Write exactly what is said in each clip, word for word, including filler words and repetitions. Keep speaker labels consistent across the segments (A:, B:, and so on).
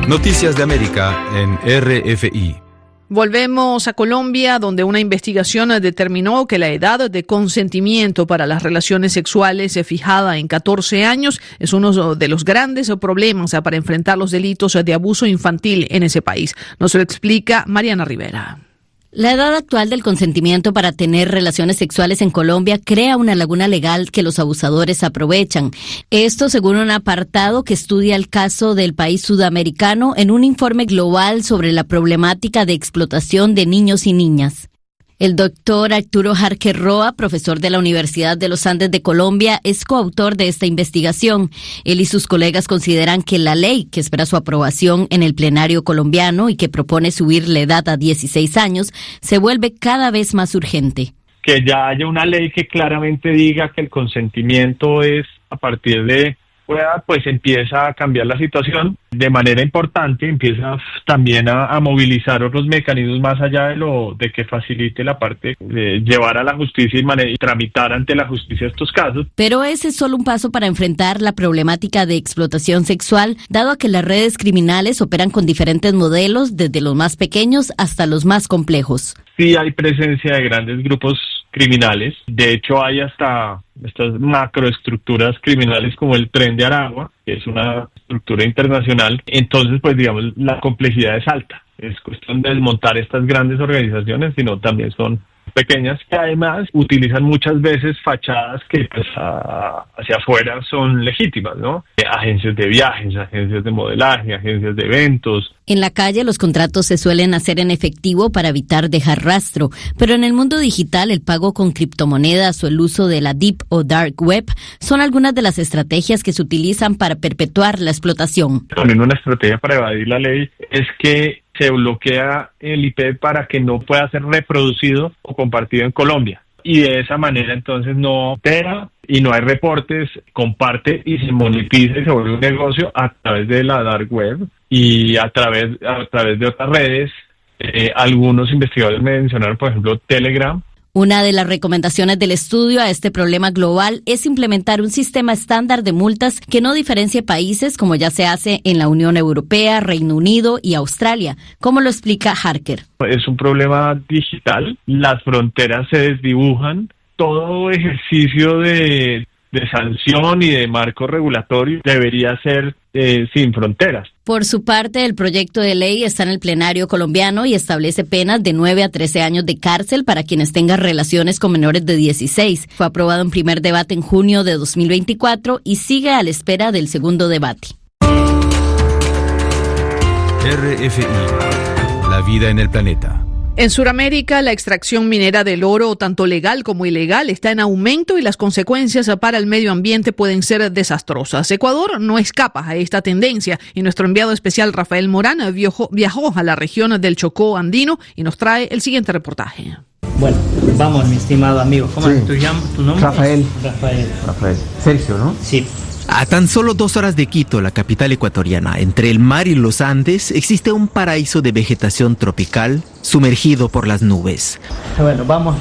A: Noticias de América en R F I.
B: Volvemos a Colombia, donde una investigación determinó que la edad de consentimiento para las relaciones sexuales fijada en catorce años es uno de los grandes problemas para enfrentar los delitos de abuso infantil en ese país. Nos lo explica Mariana Rivera.
C: La edad actual del consentimiento para tener relaciones sexuales en Colombia crea una laguna legal que los abusadores aprovechan. Esto según un apartado que estudia el caso del país sudamericano en un informe global sobre la problemática de explotación de niños y niñas. El doctor Arturo Harker Roa, profesor de la Universidad de los Andes de Colombia, es coautor de esta investigación. Él y sus colegas consideran que la ley, que espera su aprobación en el plenario colombiano y que propone subir la edad a dieciséis años, se vuelve cada vez más urgente.
D: Que ya haya una ley que claramente diga que el consentimiento es a partir de edad, pues empieza a cambiar la situación de manera importante, empieza también a, a movilizar otros mecanismos más allá de lo de que facilite la parte de llevar a la justicia y, man- y tramitar ante la justicia estos casos.
C: Pero ese es solo un paso para enfrentar la problemática de explotación sexual, dado a que las redes criminales operan con diferentes modelos, desde los más pequeños hasta los más complejos.
D: Sí hay presencia de grandes grupos criminales, de hecho hay hasta estas macroestructuras criminales como el Tren de Aragua, que es una estructura internacional. Entonces, pues digamos, la complejidad es alta. Es cuestión de desmontar estas grandes organizaciones, sino también son pequeñas que además utilizan muchas veces fachadas que pues a, hacia afuera son legítimas, ¿no? Eh, agencias de viajes, agencias de modelaje, agencias de eventos.
C: En la calle los contratos se suelen hacer en efectivo para evitar dejar rastro, pero en el mundo digital el pago con criptomonedas o el uso de la Deep o Dark Web son algunas de las estrategias que se utilizan para perpetuar la explotación.
D: También una estrategia para evadir la ley es que se bloquea el I P para que no pueda ser reproducido o compartido en Colombia. Y de esa manera entonces no opera y no hay reportes, comparte y se monetiza y se vuelve un negocio a través de la dark web y a través, a través de otras redes. Eh, algunos investigadores mencionaron, por ejemplo, Telegram.
C: Una de las recomendaciones del estudio a este problema global es implementar un sistema estándar de multas que no diferencie países, como ya se hace en la Unión Europea, Reino Unido y Australia, como lo explica Harker.
D: Es un problema digital, las fronteras se desdibujan, todo ejercicio de, de sanción y de marco regulatorio debería ser eh, sin fronteras.
C: Por su parte, el proyecto de ley está en el plenario colombiano y establece penas de nueve a trece años de cárcel para quienes tengan relaciones con menores de dieciséis. Fue aprobado en primer debate en junio de dos mil veinticuatro y sigue a la espera del segundo debate.
A: R F I, la vida en el planeta.
B: En Sudamérica, la extracción minera del oro, tanto legal como ilegal, está en aumento y las consecuencias para el medio ambiente pueden ser desastrosas. Ecuador no escapa a esta tendencia y nuestro enviado especial Rafael Morán viajó, viajó a la región del Chocó andino y nos trae el siguiente reportaje.
E: Bueno, vamos, mi estimado amigo. ¿Cómo
F: sí.
E: es tu, llam- tu nombre?
F: Rafael.
E: Rafael.
F: Rafael. Sergio, ¿no?
E: Sí.
G: A tan solo dos horas de Quito, la capital ecuatoriana, entre el mar y los Andes, existe un paraíso de vegetación tropical sumergido por las nubes.
E: Bueno, vamos.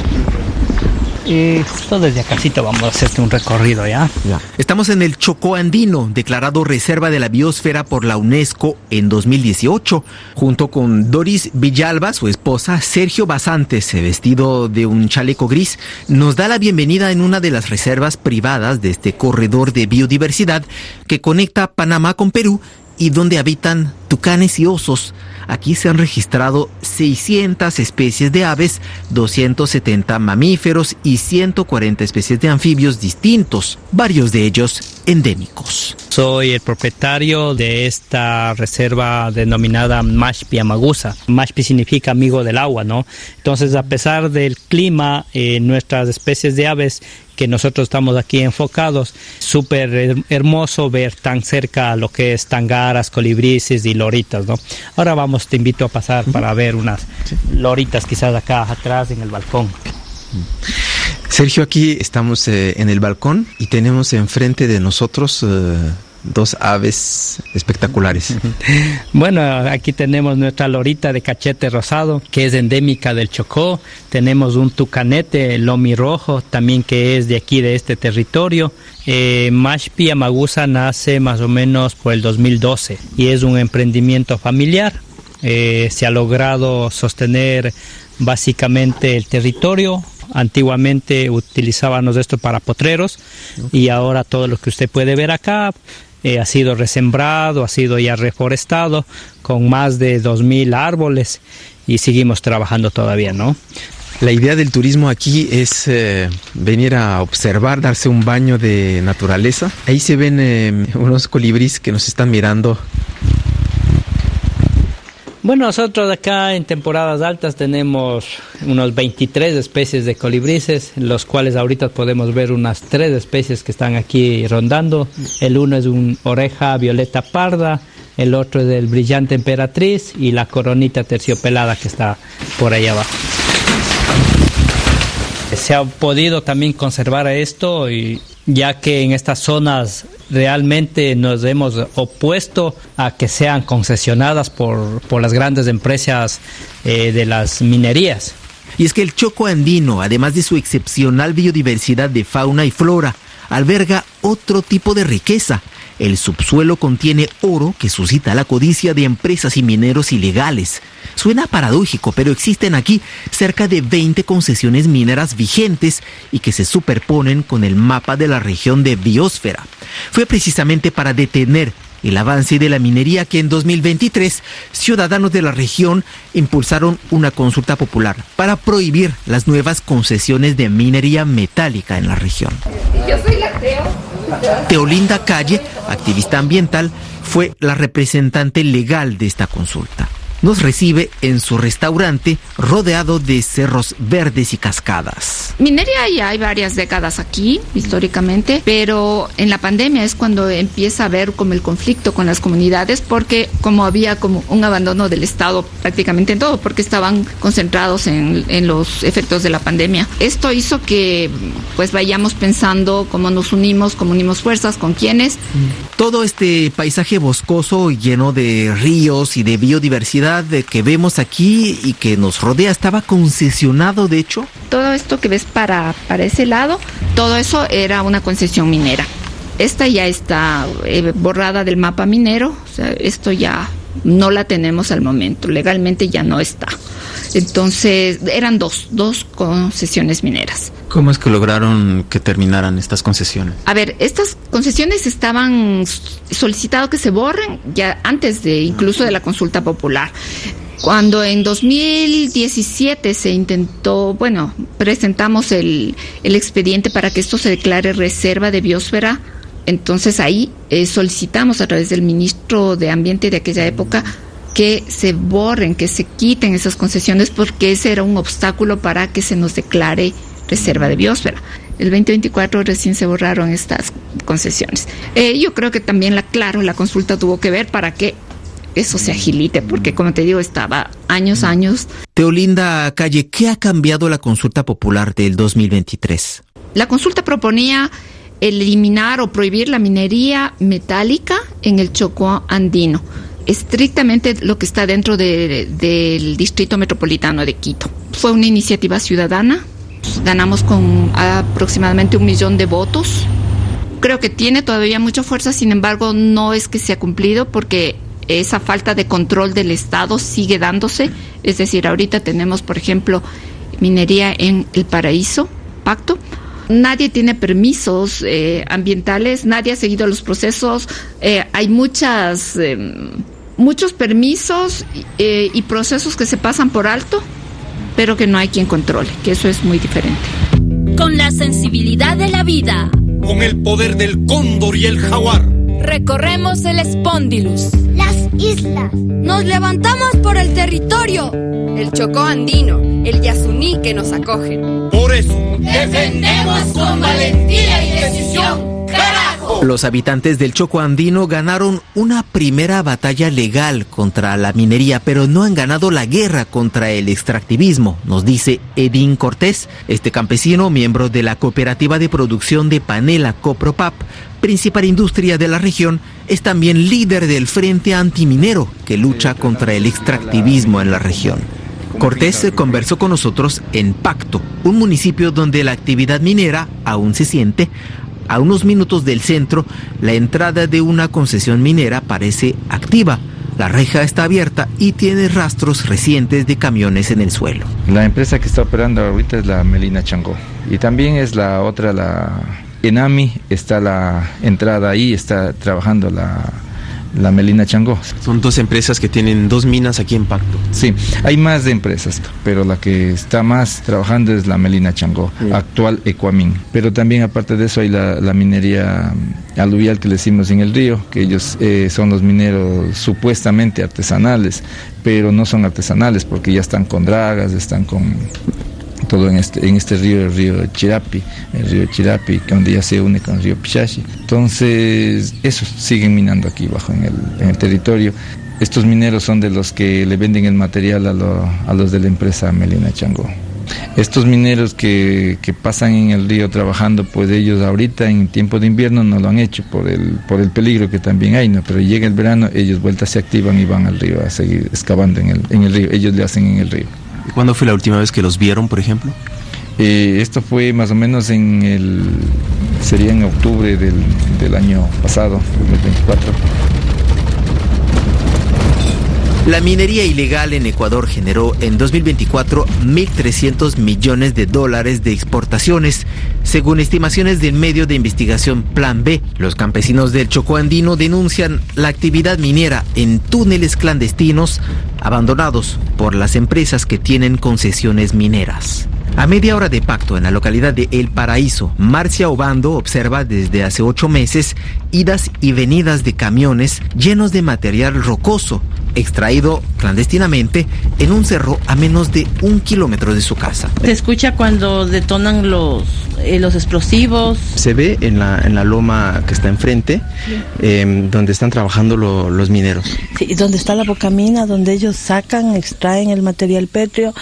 E: Y justo desde acá vamos a hacerte un recorrido, ¿ya?
G: Ya. Estamos en el Chocó andino, declarado Reserva de la Biosfera por la UNESCO en dos mil dieciocho. Junto con Doris Villalba, su esposa, Sergio Basantes, vestido de un chaleco gris, nos da la bienvenida en una de las reservas privadas de este corredor de biodiversidad que conecta Panamá con Perú y donde habitan tucanes y osos. Aquí se han registrado seiscientas especies de aves, doscientos setenta mamíferos y ciento cuarenta especies de anfibios distintos, varios de ellos endémicos.
E: Soy el propietario de esta reserva denominada Mashpi Amagusa. Mashpi significa amigo del agua, ¿no? Entonces, a pesar del clima, eh, nuestras especies de aves que nosotros estamos aquí enfocados, súper hermoso ver tan cerca a lo que es tangaras, colibríes y loritas, ¿no? Ahora vamos, te invito a pasar para ver unas loritas quizás acá atrás en el balcón.
G: Sergio, aquí estamos eh, en el balcón y tenemos enfrente de nosotros eh, dos aves espectaculares.
E: Bueno, aquí tenemos nuestra lorita de cachete rosado, que es endémica del Chocó. Tenemos un tucanete, el lomi rojo, también que es de aquí, de este territorio. Eh, Mashpi Amagusa nace más o menos por el dos mil doce y es un emprendimiento familiar. Eh, se ha logrado sostener básicamente el territorio. Antiguamente utilizábamos esto para potreros y ahora todo lo que usted puede ver acá eh, ha sido resembrado, ha sido ya reforestado con más de dos mil árboles y seguimos trabajando todavía, ¿no?
G: La idea del turismo aquí es eh, venir a observar, darse un baño de naturaleza. Ahí se ven eh, unos colibríes que nos están mirando.
E: Bueno, nosotros acá en temporadas altas tenemos unos veintitrés especies de colibríes, los cuales ahorita podemos ver unas tres especies que están aquí rondando. El uno es un oreja violeta parda, el otro es el brillante emperatriz y la coronita terciopelada que está por ahí abajo. Se ha podido también conservar esto y ya que en estas zonas realmente nos hemos opuesto a que sean concesionadas por, por las grandes empresas eh, de las minerías.
G: Y es que el Chocó andino, además de su excepcional biodiversidad de fauna y flora, alberga otro tipo de riqueza. El subsuelo contiene oro que suscita la codicia de empresas y mineros ilegales. Suena paradójico, pero existen aquí cerca de veinte concesiones mineras vigentes y que se superponen con el mapa de la región de biosfera. Fue precisamente para detener el avance de la minería que en dos mil veintitrés ciudadanos de la región impulsaron una consulta popular para prohibir las nuevas concesiones de minería metálica en la región.
F: Yo soy la Teo.
G: Teolinda Calle, activista ambiental, fue la representante legal de esta consulta. Nos recibe en su restaurante rodeado de cerros verdes y cascadas.
F: Minería ya hay varias décadas aquí, históricamente, pero en la pandemia es cuando empieza a haber como el conflicto con las comunidades, porque como había como un abandono del Estado prácticamente en todo, porque estaban concentrados en, en los efectos de la pandemia. Esto hizo que pues vayamos pensando cómo nos unimos, cómo unimos fuerzas, con quiénes.
G: Todo este paisaje boscoso lleno de ríos y de biodiversidad que vemos aquí y que nos rodea estaba concesionado, de hecho.
F: Todo esto que ves para, para ese lado, todo eso era una concesión minera. Esta ya está eh, borrada del mapa minero, o sea, esto ya no la tenemos al momento, legalmente ya no está. Entonces, eran dos, dos concesiones mineras.
G: ¿Cómo es que lograron que terminaran estas concesiones?
F: A ver, estas concesiones estaban solicitado que se borren ya antes de incluso de la consulta popular. Cuando en dos mil diecisiete se intentó, bueno, presentamos el, el expediente para que esto se declare reserva de biosfera, entonces ahí eh, solicitamos a través del ministro de Ambiente de aquella época que se borren, que se quiten esas concesiones, porque ese era un obstáculo para que se nos declare reserva de biosfera. El veinte veinticuatro recién se borraron estas concesiones. Eh, yo creo que también, la claro, la consulta tuvo que ver para que eso se agilite, porque como te digo, estaba años, años.
G: Teolinda Calle, ¿qué ha cambiado la consulta popular del dos mil veintitrés?
F: La consulta proponía eliminar o prohibir la minería metálica en el Chocó andino, estrictamente lo que está dentro de, de, del Distrito Metropolitano de Quito. Fue una iniciativa ciudadana, ganamos con aproximadamente un millón de votos. Creo que tiene todavía mucha fuerza, sin embargo, no es que se ha cumplido, porque esa falta de control del Estado sigue dándose. Es decir, ahorita tenemos, por ejemplo, minería en El Paraíso, Pacto. Nadie tiene permisos eh, ambientales, nadie ha seguido los procesos. Eh, hay muchas, eh, muchos permisos eh, y procesos que se pasan por alto, pero que no hay quien controle, que eso es muy diferente.
H: Con la sensibilidad de la vida,
I: con el poder del cóndor y el jaguar,
H: recorremos el Espóndilus,
J: las islas,
K: nos levantamos por el territorio, el Chocó andino, el Yasuní que nos acogen.
I: Por eso
J: defendemos con valentía y decisión, carajo.
G: Los habitantes del Chocó andino ganaron una primera batalla legal contra la minería, pero no han ganado la guerra contra el extractivismo, nos dice Edín Cortés. Este campesino, miembro de la cooperativa de producción de panela Copropap, principal industria de la región, es también líder del Frente Antiminero que lucha contra el extractivismo en la región. Cortés conversó con nosotros en Pacto, un municipio donde la actividad minera aún se siente. A unos minutos del centro, la entrada de una concesión minera parece activa. La reja está abierta y tiene rastros recientes de camiones en el suelo.
J: La empresa que está operando ahorita es la Melina Changó. Y también es la otra, la Enami, está la entrada ahí, está trabajando la... la Melina Changó.
G: Son dos empresas que tienen dos minas aquí en Pacto.
J: Sí, hay más de empresas, pero la que está más trabajando es la Melina Changó, sí. Actual Ecuamin. Pero también aparte de eso hay la, la minería aluvial que le decimos en el río, que ellos eh, son los mineros supuestamente artesanales, pero no son artesanales porque ya están con dragas, están con... todo en este en este río, el río Chirapi, el río Chirapi, que un día se une con el río Pichachi. Entonces, esos siguen minando aquí bajo en el, en el territorio. Estos mineros son de los que le venden el material a, lo, a los de la empresa Melina Changó. Estos mineros que, que pasan en el río trabajando, pues ellos ahorita en tiempo de invierno no lo han hecho por el por el peligro que también hay, ¿no? Pero llega el verano, ellos vueltas se activan y van al río a seguir excavando en el, en el río, ellos le hacen en el río.
G: ¿Cuándo fue la última vez que los vieron, por ejemplo?
J: Eh, esto fue más o menos en el... sería en octubre del, del año pasado, dos mil veinticuatro.
G: La minería ilegal en Ecuador generó en dos mil veinticuatro mil trescientos millones de dólares de exportaciones, según estimaciones del medio de investigación Plan B. Los campesinos del Chocó andino denuncian la actividad minera en túneles clandestinos abandonados por las empresas que tienen concesiones mineras. A media hora de Pacto, en la localidad de El Paraíso, Marcia Obando observa desde hace ocho meses idas y venidas de camiones llenos de material rocoso, extraído clandestinamente en un cerro a menos de un kilómetro de su casa.
L: Se escucha cuando detonan los, eh, los explosivos.
G: Se ve en la, en la loma que está enfrente, sí. eh, donde están trabajando lo, los mineros.
L: Sí, donde está la bocamina, donde ellos sacan, extraen el material pétreo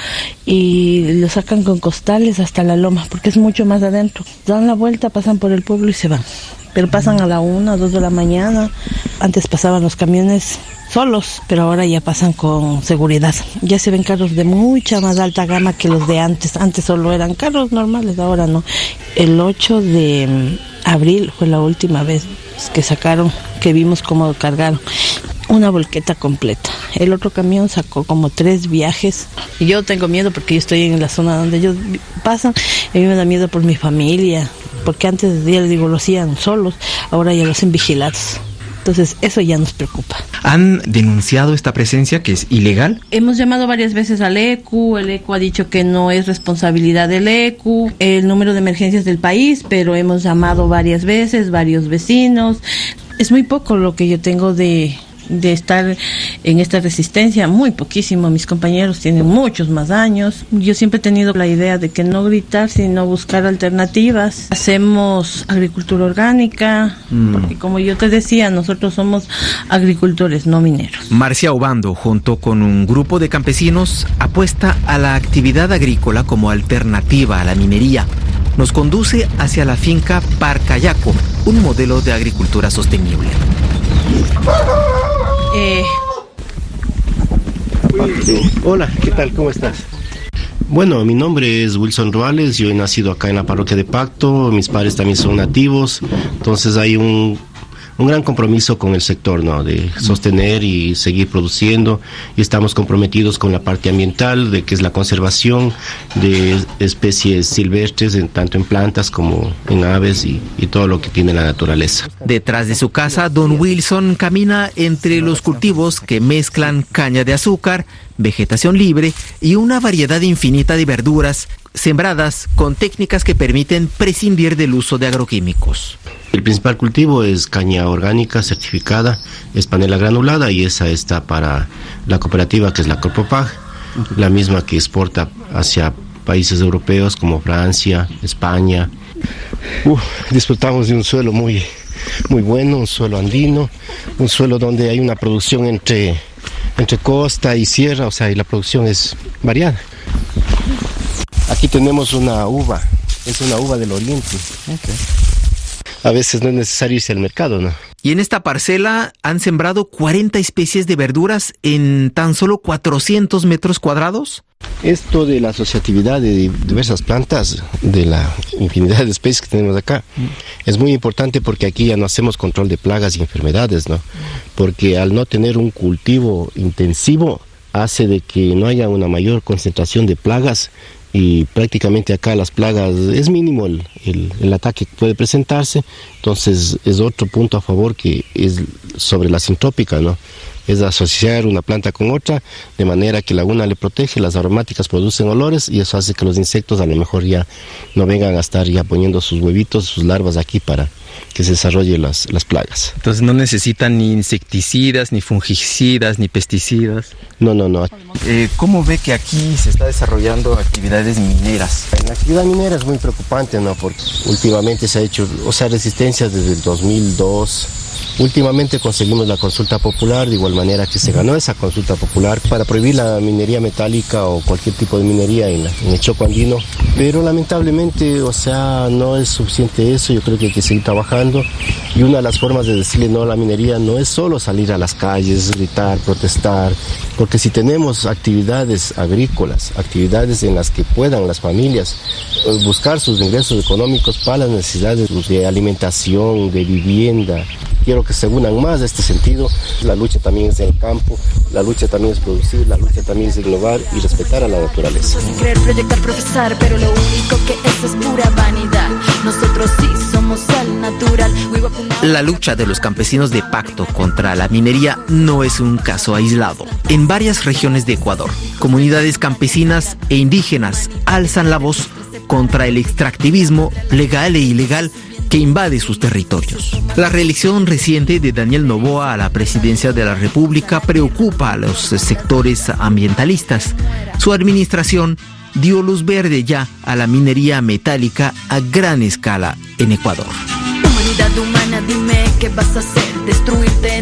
L: y lo sacan con costales hasta la loma, porque es mucho más adentro. Dan la vuelta, pasan por el pueblo y se van. Pero pasan a la una, dos de la mañana. Antes pasaban los camiones solos, pero ahora ya pasan con seguridad. Ya se ven carros de mucha más alta gama que los de antes. Antes solo eran carros normales, ahora no. El ocho de abril fue la última vez que sacaron, que vimos cómo cargaron una volqueta completa. El otro camión sacó como tres viajes. Y yo tengo miedo porque yo estoy en la zona donde ellos pasan. A mí me da miedo por mi familia, porque antes, ya les digo, lo hacían solos, ahora ya lo hacen vigilados. Entonces, eso ya nos preocupa.
G: ¿Han denunciado esta presencia que es ilegal?
L: Hemos llamado varias veces al E C U, el E C U ha dicho que no es responsabilidad del E C U, el número de emergencias del país, pero hemos llamado varias veces, varios vecinos. Es muy poco lo que yo tengo de... de estar en esta resistencia, muy poquísimo. Mis compañeros tienen muchos más años. Yo siempre he tenido la idea de que no gritar, sino buscar alternativas. Hacemos agricultura orgánica, mm. porque como yo te decía, nosotros somos agricultores, no mineros.
G: Marcia Obando, junto con un grupo de campesinos, apuesta a la actividad agrícola como alternativa a la minería. Nos conduce hacia la finca Parcayaco, un modelo de agricultura sostenible.
L: Eh.
M: Hola, ¿qué tal? ¿Cómo estás? Bueno, mi nombre es Wilson Ruales, yo he nacido acá en la parroquia de Pacto, mis padres también son nativos, entonces hay un, un gran compromiso con el sector, ¿no? De sostener y seguir produciendo, y estamos comprometidos con la parte ambiental, de que es la conservación de especies silvestres, en, tanto en plantas como en aves y, y todo lo que tiene la naturaleza.
G: Detrás de su casa, don Wilson camina entre los cultivos que mezclan caña de azúcar, vegetación libre y una variedad infinita de verduras sembradas con técnicas que permiten prescindir del uso de agroquímicos.
M: El principal cultivo es caña orgánica certificada, es panela granulada, y esa está para la cooperativa que es la Copropag, la misma que exporta hacia países europeos como Francia, España.
N: Uh, disfrutamos de un suelo muy,
M: muy bueno, un suelo andino, un suelo donde hay una producción entre, entre costa y sierra, o sea, y la producción es variada. Aquí tenemos una uva, es una uva del oriente. Okay. A veces no es necesario irse al mercado, ¿no?
G: Y en esta parcela han sembrado cuarenta especies de verduras en tan solo cuatrocientos metros cuadrados.
M: Esto de la asociatividad de diversas plantas, de la infinidad de especies que tenemos acá, mm. es muy importante porque aquí ya no hacemos control de plagas y enfermedades, ¿no? Porque al no tener un cultivo intensivo, hace de que no haya una mayor concentración de plagas y prácticamente acá las plagas es mínimo el, el, el ataque que puede presentarse. Entonces es otro punto a favor que es sobre la sintrópica, ¿no? Es asociar una planta con otra de manera que la una le protege, las aromáticas producen olores y eso hace que los insectos a lo mejor ya no vengan a estar ya poniendo sus huevitos, sus larvas aquí para que se desarrollen las, las plagas.
G: Entonces no necesitan ni insecticidas, ni fungicidas, ni pesticidas.
M: No, no, no.
G: Eh, ¿Cómo ve que aquí se está desarrollando actividades mineras?
M: La actividad minera es muy preocupante, ¿no? Porque últimamente se ha hecho, o sea, resistencias desde el dos mil dos. Últimamente conseguimos la consulta popular, de igual manera que se ganó esa consulta popular para prohibir la minería metálica o cualquier tipo de minería en, la, en el Chocó andino, pero lamentablemente, o sea, no es suficiente eso, yo creo que hay que seguir trabajando y una de las formas de decirle no a la minería no es solo salir a las calles, gritar, protestar, porque si tenemos actividades agrícolas, actividades en las que puedan las familias buscar sus ingresos económicos para las necesidades de alimentación, de vivienda, quiero que se unan más a este sentido. La lucha también es en el campo, la lucha también es producir, la lucha también es innovar y respetar a la naturaleza.
H: Sin querer proyectar, profesar, pero lo único que es es pura vanidad. Nosotros sí somos al natural.
G: La lucha de los campesinos de Pacto contra la minería no es un caso aislado. En varias regiones de Ecuador, comunidades campesinas e indígenas alzan la voz contra el extractivismo legal e ilegal que invade sus territorios. La reelección reciente de Daniel Noboa a la presidencia de la República preocupa a los sectores ambientalistas. Su administración dio luz verde ya a la minería metálica a gran escala en Ecuador.
H: Humanidad humana, dime qué vas a hacer, destruirte.